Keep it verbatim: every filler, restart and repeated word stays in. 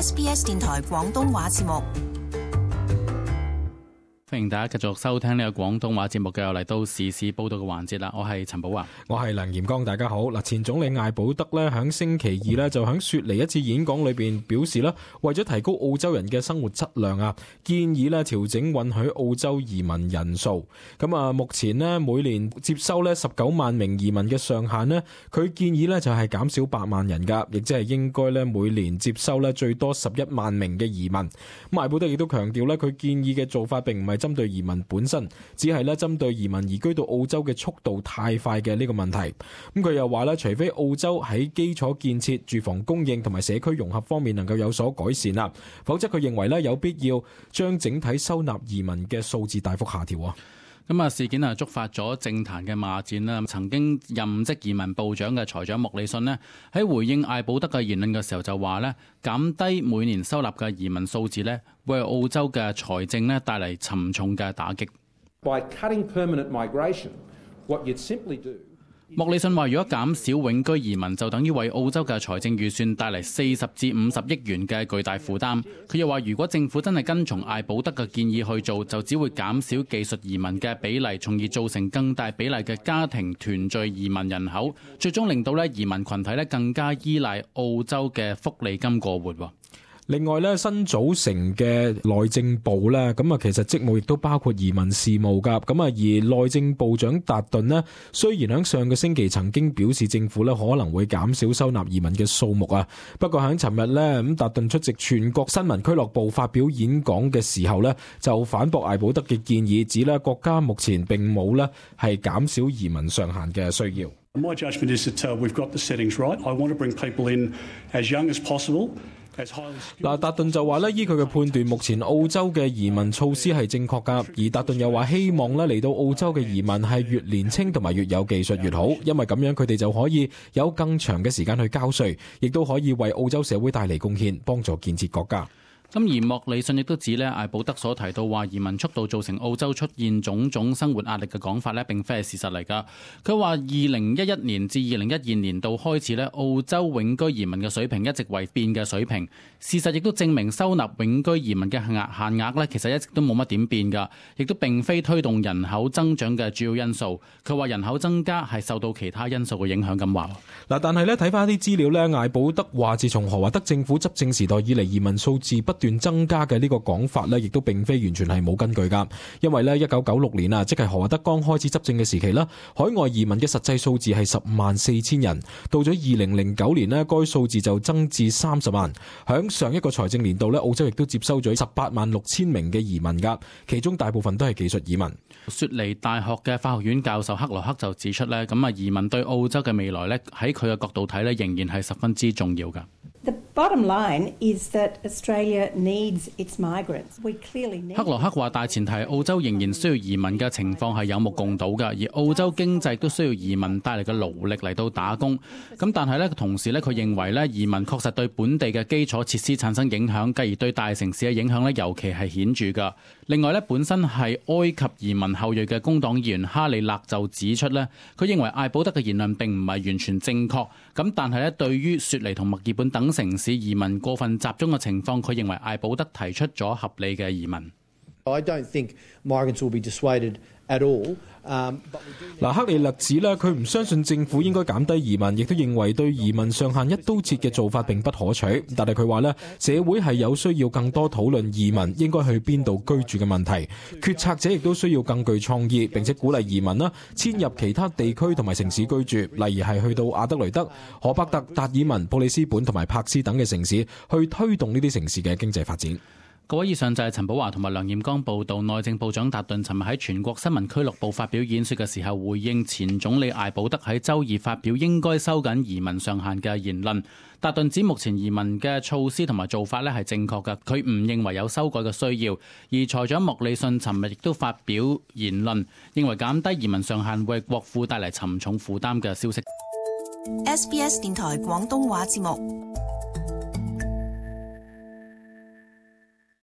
S B S 電台廣東話節目。 歡迎大家繼續收聽呢個廣東話節目嘅，又嚟到時事報道嘅環節啦。我係陳寶華， 我係梁炎剛，大家好。嗱，前總理艾保德咧響星期二咧就響雪梨一次演講裏邊表示啦，為咗提高澳洲人嘅生活質量啊，建議咧調整允許澳洲移民人數。咁啊，目前咧每年接收咧十九萬名移民嘅上限咧，佢建議咧就係減少八萬人噶，亦即係應該咧每年接收咧最多十一萬名嘅移民。咁艾保德亦都強調咧，佢建議嘅做法並唔係針對移民本身，只係咧針對移民移居到澳洲嘅速度太快嘅呢個問題。咁佢又話咧，除非澳洲喺基礎建設、住房供應同埋社區融合方面能夠有所改善啦，否則佢認為咧有必要將整體收納移民嘅數字大幅下調啊。 咁啊，事件啊觸發咗政壇嘅罵戰啦。曾經任職移民部長嘅財長莫里遜呢，喺回應艾保德嘅言論嘅時候就話呢，減低每年收納嘅移民數字呢，會為澳洲嘅財政呢帶嚟沉重嘅打擊。 By cutting permanent migration, what you'd simply do。 莫里遜話：如果減少永居移民，就等於為澳洲嘅財政預算帶嚟四十至五十億元嘅巨大負擔。佢又話：如果政府真係跟從艾保德嘅建議去做，就只會減少技術移民嘅比例，從而造成更大比例嘅家庭團聚移民人口，最終令到咧移民群體咧更加依賴澳洲嘅福利金過活。 另外咧，新組成嘅內政部咧，咁啊，其實職務亦都包括移民事務噶。咁啊，而內政部長達頓呢，雖然喺上個星期曾經表示政府咧可能會減少收納移民嘅數目啊，不過喺尋日咧，咁達頓出席全國新聞俱樂部發表演講嘅時候咧，就反駁艾保德嘅建議，指咧國家目前並冇咧係減少移民上限嘅需要。 My judgment is that we've got the settings right. I want to bring people in as young as possible. 嗱，達頓就話咧，依佢嘅判斷，目前澳洲嘅移民措施係正確噶。而達頓又話，希望咧嚟到澳洲嘅移民係越年輕同埋越有技術越好，因為咁樣佢哋就可以有更長嘅時間去交稅，亦都可以為澳洲社會帶嚟貢獻，幫助建設國家。 咁而莫里遜亦都指咧，艾保德所提到話移民速度造成澳洲出現種種生活壓力嘅講法咧，並非係事實嚟㗎。佢話二零一一年至二零一二年度開始咧，澳洲永居移民嘅水平一直維變嘅水平。事實亦都證明收納永居移民嘅限額咧，其實一直都冇乜點變㗎，亦都並非推動人口增長嘅主要因素。佢話人口增加係受到其他因素嘅影響咁話。嗱， 但係咧睇翻啲資料咧，艾保德話自從何華德政府執政時代以嚟，移民數字不斷增加嘅呢個講法呢，亦都並非完全係冇根據噶。因為呢，一九九六年啊，即係何華德剛開始執政嘅時期啦，海外移民嘅實際數字係十萬四千人。到咗二零零九年呢，該數字就增至三十萬。響上一個財政年度呢，澳洲亦都接收咗十八萬六千名嘅移民噶，其中大部分都係技術移民。 雪梨大學嘅法學院教授克羅克就指出呢，咁啊移民對澳洲嘅未來呢，喺佢嘅角度睇呢，仍然係十分之重要噶。 The bottom line is that Australia needs its migrants. We clearly need. 克羅克話大前提澳洲仍然需要移民嘅情況係有目共睹㗎，而澳洲經濟都需要移民帶嚟嘅勞力嚟到打工。咁但係咧，同時咧，佢認為咧，移民確實對本地嘅基礎設施產生影響，繼而對大城市嘅影響咧，尤其係顯著㗎。另外咧，本身係埃及移民後裔嘅工黨議員哈里勒就指出咧，佢認為艾保德嘅言論並唔係完全正確。咁但係咧，對於雪梨同墨爾本等城市移民過分集中嘅情況，佢認為艾保德提出咗合理嘅移民。 I don't think migrants will be dissuaded at all. 嗱，克里勒指咧，佢唔相信政府應該減低移民，亦都認為對移民上限一刀切嘅做法並不可取。但係佢話咧，社會係有需要更多討論移民應該去邊度居住嘅問題。決策者亦都需要更具創意，並且鼓勵移民啦遷入其他地區同埋城市居住，例如係去到阿德雷德、荷伯特、達爾文、布里斯本同埋柏斯等嘅城市，去推動呢啲城市嘅經濟發展。 各位，以上就係陳寶華同埋梁炎剛報道。內政部長達頓尋日喺全國新聞俱樂部發表演說嘅時候，回應前總理艾保德喺周二發表應該收緊移民上限嘅言論。達頓指目前移民嘅措施同埋做法咧係正確嘅，佢唔認為有修改嘅需要。而財長莫里遜尋日亦都發表言論，認為減低移民上限會為國庫帶嚟沉重負擔嘅消息。 S B S 電台廣東話節目。